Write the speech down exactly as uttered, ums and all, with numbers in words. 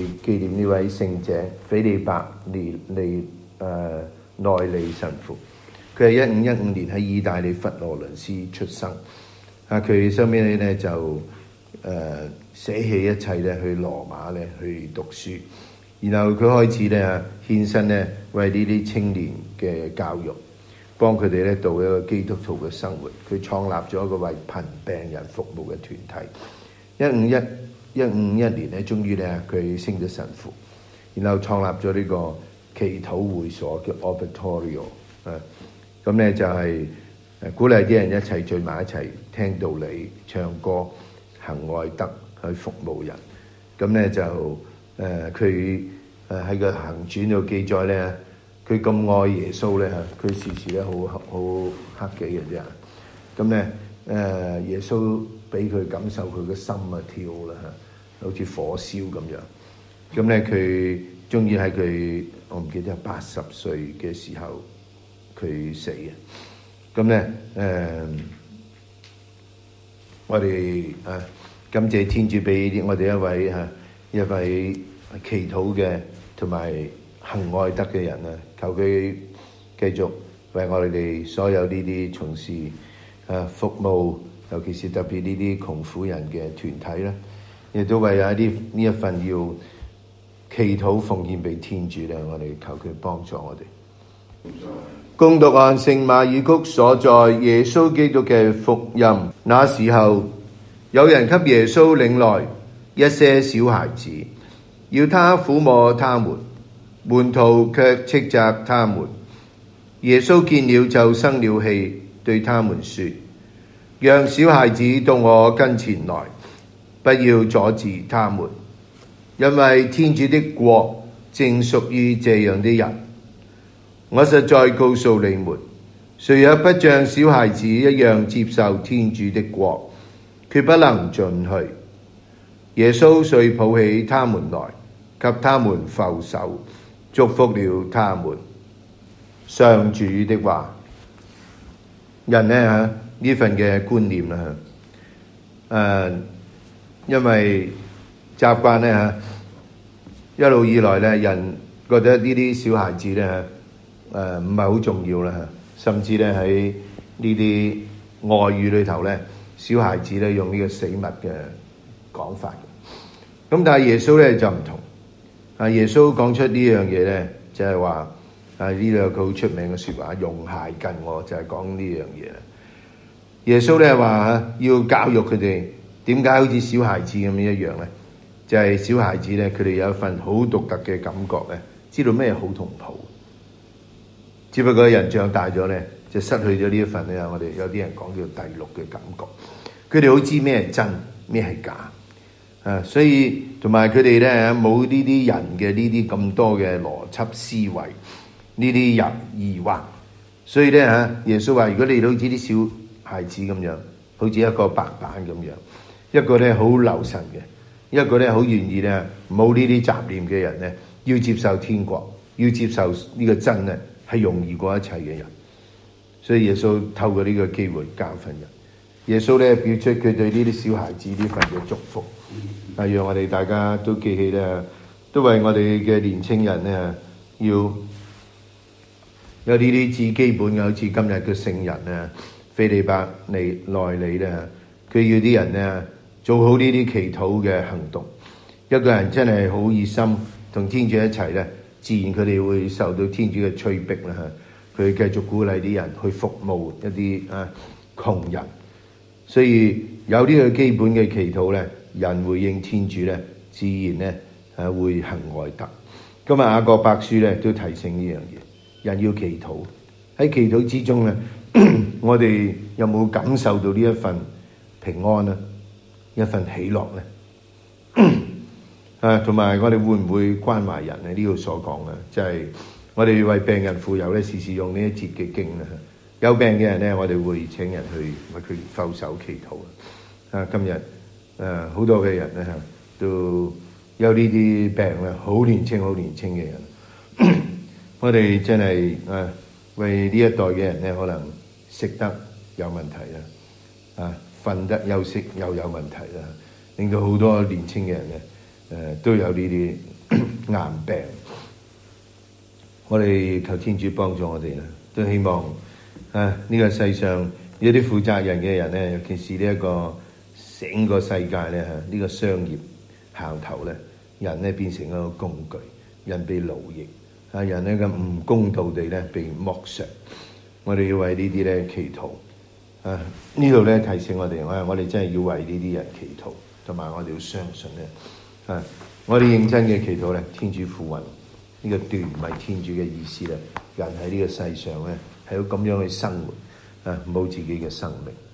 紀念呢位聖者斐理伯尼利誒內利神父。佢係一五一五年喺意大利佛羅倫斯出生。啊，佢收尾咧就誒、呃、捨棄一切咧去羅馬咧去讀書，然後佢開始咧獻身咧為呢啲青年嘅教育，幫佢哋咧度一個基督徒嘅生活。佢創立咗一個為貧病人服務嘅團體。一五一一五一年咧，終於咧佢升咗神父，然後創立咗呢個祈禱會所叫 Oratorio 啊，咁咧就係誒鼓勵啲人一齊聚埋一齊聽道理、唱歌、行愛德去服務人。咁咧就誒佢誒喺個行傳度記載咧，佢咁愛耶穌咧嚇，佢時時咧好好克己嘅啫。咁咧誒耶穌俾佢感受佢個心啊跳啦嚇，好似火燒咁樣。咁咧佢終於喺佢我唔記得係八十歲嘅時候佢死嘅。咁咧誒，我哋啊感謝天主俾我哋一位嚇一位祈禱嘅同埋行愛德嘅人啊，求佢繼續為我哋所有呢啲從事啊服務，尤其是特別呢啲窮苦人嘅團體啦，亦都為有一啲呢一份要祈禱奉獻俾天主咧，我哋求佢幫助我哋。恭讀按聖馬爾谷所在耶穌基督嘅福音。那時候，有人給耶穌領來一些小孩子，要他撫摸他們，門徒卻斥責他們。耶穌見了就生了氣，對他們說：讓小孩子到我跟前來，不要阻止他們，因為天主的國正屬於這樣的人。我實在告訴你們，誰若不像小孩子一樣接受天主的國，決不能進去。耶穌遂抱起他們來，給他們覆手，祝福了他們。上主的話。人呢嚇呢份嘅觀念啦嚇，誒，因為習慣咧嚇，一路以來咧，人覺得呢啲小孩子咧嚇。誒唔係好重要啦，甚至咧喺呢啲外語裏頭咧，小孩子咧用呢個死物嘅講法。咁但係耶穌咧就唔同，啊耶穌講出呢樣嘢咧，就係話啊呢兩句好出名嘅説話，用鞋近我，就係講呢樣嘢啦。耶穌咧話嚇要教育佢哋點解好似小孩子咁樣一樣咧，就係、是、小孩子咧佢哋有一份好獨特嘅感覺咧，知道咩好同唔好。只不過人長大咗咧，就失去咗呢一份咧。我哋有啲人講叫第六嘅感覺，佢哋好知咩係真，咩係假啊！所以同埋佢哋咧冇呢啲人嘅呢啲咁多嘅邏輯思維，呢啲人疑惑。所以咧嚇，耶穌話：如果你好似啲小孩子咁樣，好似一個白板咁樣，一個咧好留神嘅，一個咧好願意咧冇呢啲雜念嘅人咧，要接受天國，要接受呢個真咧。係容易過一切嘅人，所以耶穌透過呢個機會教訓人。耶穌咧表出佢對呢啲小孩子呢份嘅祝福，係讓我哋大家都記起咧，都為我哋嘅年青人咧要有呢啲至基本嘅，好似今日嘅聖人啊，斐理伯尼內利咧，佢要啲人咧做好呢啲祈禱嘅行動。一個人真係好熱心同天主一齊咧。自然佢哋會受到天主嘅催逼啦嚇，佢繼續鼓勵啲人去服務一啲啊窮人，所以有呢個基本嘅祈禱咧，人回應天主咧，自然咧係會行愛德。今日雅各伯書咧都提醒呢樣嘢，人要祈禱，喺祈禱之中咧，我哋有冇感受到呢一份平安啊，一份喜樂咧？啊，同埋我哋會唔會關懷人咧？呢度所講嘅，就係、是、我哋為病人傅油咧，時時用呢一節嘅經啦。有病嘅人咧，我哋會請人去為佢覆手祈禱啊。今日誒好多嘅人咧都有呢啲病咧，好年輕、好年輕嘅人。我哋真係誒為呢一代嘅人咧，可能食得有問題啦，啊瞓得休息又有問題啦，令到好多年輕嘅人咧。誒、呃、都有呢啲癌病。我哋求天主幫助我哋啦，都希望啊呢個世上有啲負責任嘅人咧，尤其是呢一個整個世界咧嚇，呢個商業行頭咧，人咧變成一個工具，人被奴役，啊人咧咁唔公道地咧被剝削。我哋要為呢啲咧祈禱。啊呢度咧提醒我哋，我我哋真係要為呢啲人祈禱，同埋我哋要相信咧，啊我哋認真嘅祈禱咧，天主俯允。呢個斷唔係天主嘅意思咧，人喺呢個世上咧係要咁樣去生活，啊冇自己嘅生命。